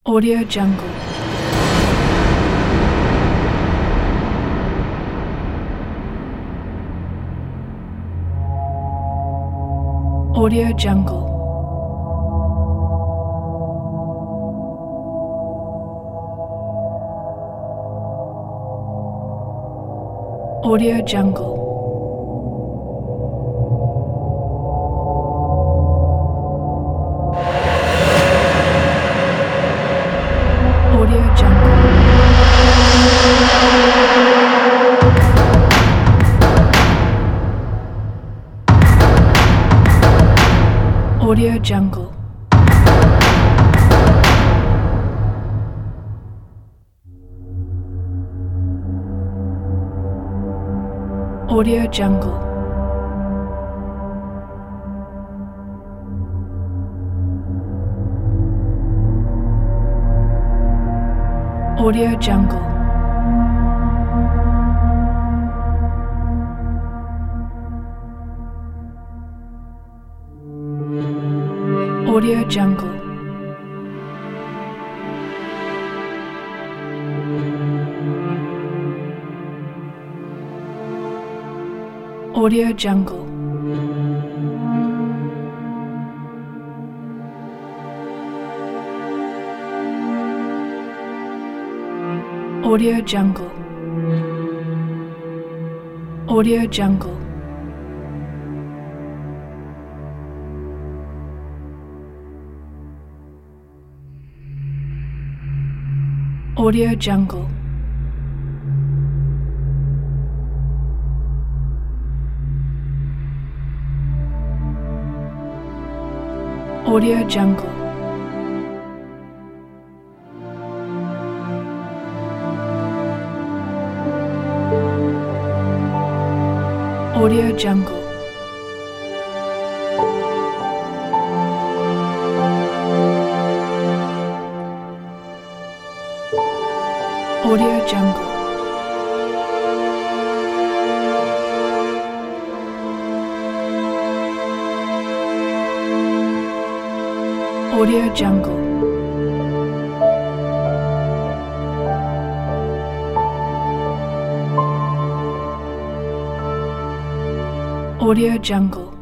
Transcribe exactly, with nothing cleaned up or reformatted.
Audio Jungle. Audio Jungle. Audio Jungle. Audio Jungle. Audio Jungle. Audio Jungle. Audio Jungle. Audio Jungle. Audio Jungle. Audio Jungle. Audio Jungle. Audio Jungle. Audio Jungle. Audio Jungle. Audio Jungle. Audio Jungle. Audio Jungle.